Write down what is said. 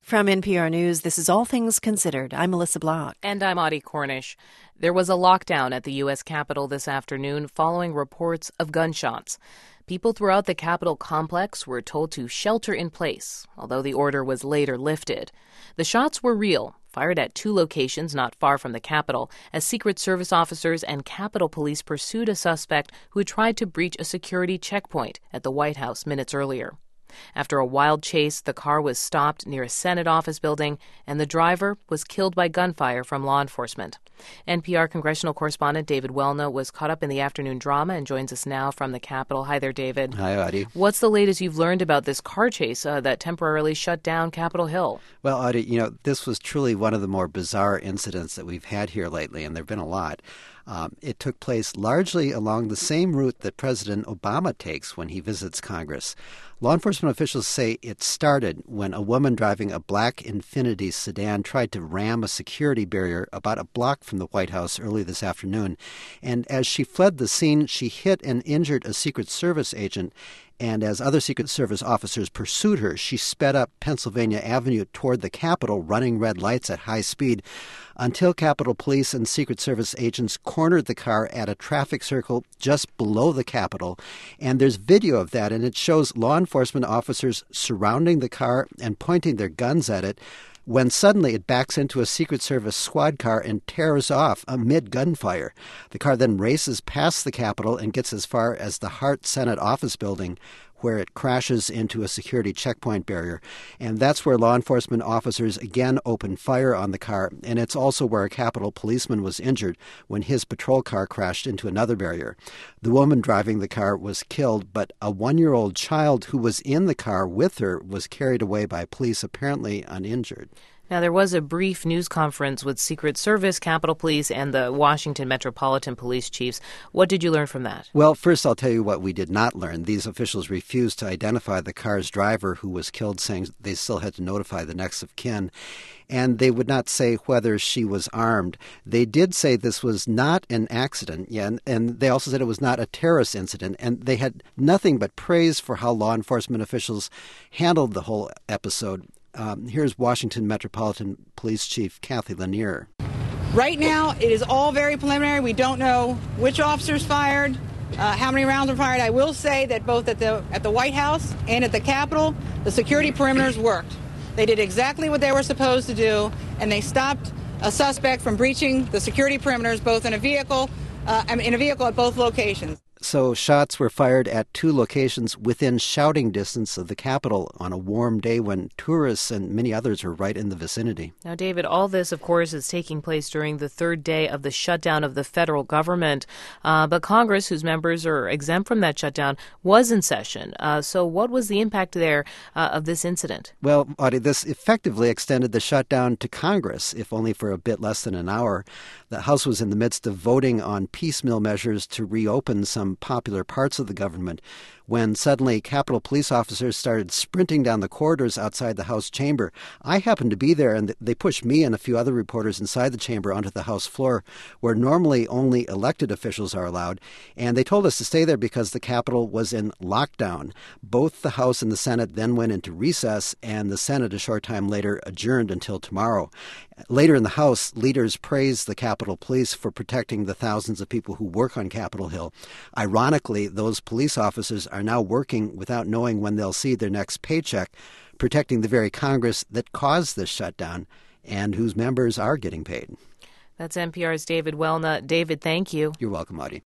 From NPR News, this is All Things Considered. I'm Melissa Block. And I'm Audie Cornish. There was a lockdown at the U.S. Capitol this afternoon following reports of gunshots. People throughout the Capitol complex were told to shelter in place, although the order was later lifted. The shots were real, fired at two locations not far from the Capitol, as Secret Service officers and Capitol Police pursued a suspect who had tried to breach a security checkpoint at the White House minutes earlier. After a wild chase, the car was stopped near a Senate office building, and the driver was killed by gunfire from law enforcement. NPR congressional correspondent David Welna was caught up in the afternoon drama and joins us now from the Capitol. Hi there, David. Hi, Audie. What's the latest you've learned about this car chase that temporarily shut down Capitol Hill? Well, Audie, this was truly one of the more bizarre incidents that we've had here lately, and there have been a lot. It took place largely along the same route that President Obama takes when he visits Congress. Law enforcement officials say it started when a woman driving a black Infiniti sedan tried to ram a security barrier about a block from the White House early this afternoon. And as she fled the scene, she hit and injured a Secret Service agent. And as other Secret Service officers pursued her, she sped up Pennsylvania Avenue toward the Capitol, running red lights at high speed, until Capitol Police and Secret Service agents cornered the car at a traffic circle just below the Capitol. And there's video of that, and it shows law enforcement officers surrounding the car and pointing their guns at it, when suddenly it backs into a Secret Service squad car and tears off amid gunfire. The car then races past the Capitol and gets as far as the Hart Senate office building, where it crashes into a security checkpoint barrier. And that's where law enforcement officers again opened fire on the car. And it's also where a Capitol policeman was injured when his patrol car crashed into another barrier. The woman driving the car was killed, but a 1-year-old child who was in the car with her was carried away by police, apparently uninjured. Now, there was a brief news conference with Secret Service, Capitol Police, and the Washington Metropolitan Police chiefs. What did you learn from that? Well, first I'll tell you what we did not learn. These officials refused to identify the car's driver who was killed, saying they still had to notify the next of kin. And they would not say whether she was armed. They did say this was not an accident, and they also said it was not a terrorist incident. And they had nothing but praise for how law enforcement officials handled the whole episode. Here's Washington Metropolitan Police Chief Kathy Lanier. Right now, it is all very preliminary. We don't know which officers fired, how many rounds were fired. I will say that both at the White House and at the Capitol, the security perimeters worked. They did exactly what they were supposed to do, and they stopped a suspect from breaching the security perimeters, both in a vehicle at both locations. So shots were fired at two locations within shouting distance of the Capitol on a warm day when tourists and many others were right in the vicinity. Now, David, all this, of course, is taking place during the third day of the shutdown of the federal government. But Congress, whose members are exempt from that shutdown, was in session. So what was the impact there of this incident? Well, Audie, this effectively extended the shutdown to Congress, if only for a bit less than an hour. The House was in the midst of voting on piecemeal measures to reopen some popular parts of the government when suddenly Capitol Police officers started sprinting down the corridors outside the House chamber. I happened to be there, and they pushed me and a few other reporters inside the chamber onto the House floor, where normally only elected officials are allowed, and they told us to stay there because the Capitol was in lockdown. Both the House and the Senate then went into recess, and the Senate a short time later adjourned until tomorrow. Later in the House, leaders praised the Capitol Police for protecting the thousands of people who work on Capitol Hill. Ironically, those police officers are now working without knowing when they'll see their next paycheck, protecting the very Congress that caused this shutdown and whose members are getting paid. That's NPR's David Welna. David, thank you. You're welcome, Audie.